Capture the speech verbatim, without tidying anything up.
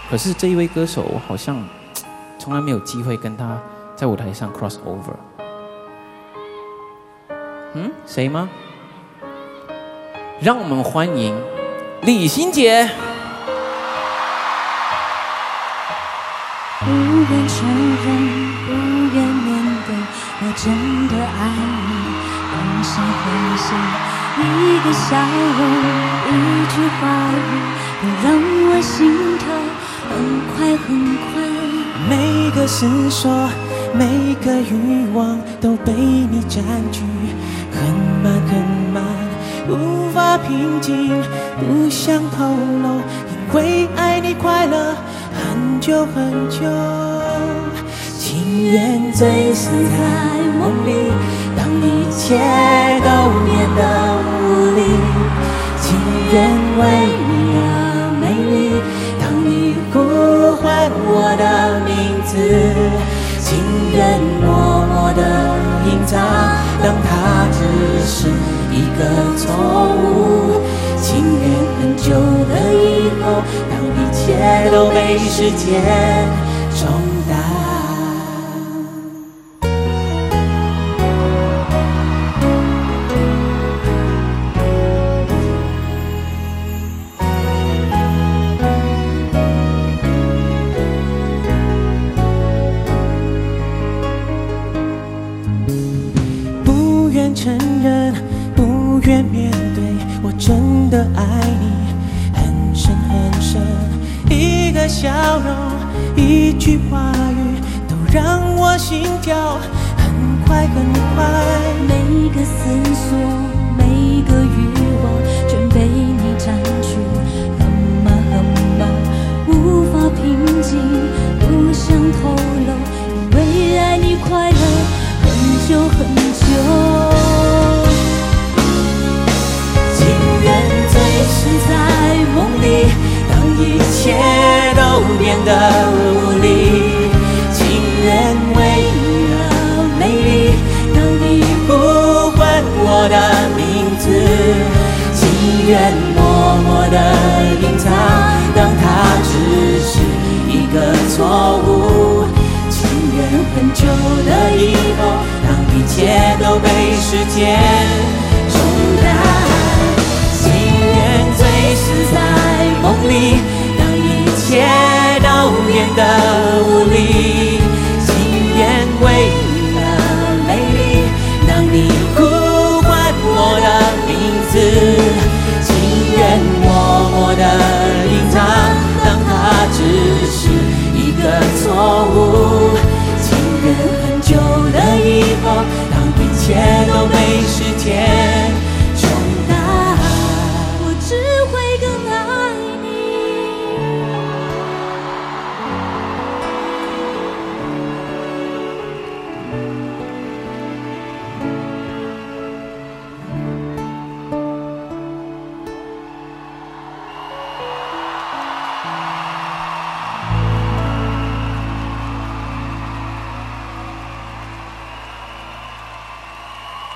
可是这一位歌手，我好像从来没有机会跟他在舞台上 cross over。嗯，谁吗？让我们欢迎李心洁。 不愿承认，不愿面对，我真的爱你，很深很深。一个笑容，一句话语，都让我心跳很快很快。 每个思索，每个欲望都被你占据，很慢很慢，无法平静，不想透露，因为爱你快乐很久很久。情愿醉死在梦里，当一切都变得无力。情愿为你而美丽，当你呼唤我的名字。情愿默默地隐藏，当它只是一个错误。情愿很久的以后，当一切都被时间冲淡。不愿承认，不愿面对，我真的爱你很深很深。一个笑容，一句话语，都让我心跳很快很快。 每个思索，每个欲望，全被你占据，很慢很慢，无法平静，不想透露，因为爱你快乐很久很久。 情愿醉死在梦里，当一切都变得无力。情愿为你而美丽，当你呼唤我的名字。情愿默默地隐藏，当它只是一个错误。情愿很久的以后，当一切都被时间冲淡。情愿醉死在梦里，当一切都变得无力。情愿为你而美丽，当你呼唤我的名字。情愿默默地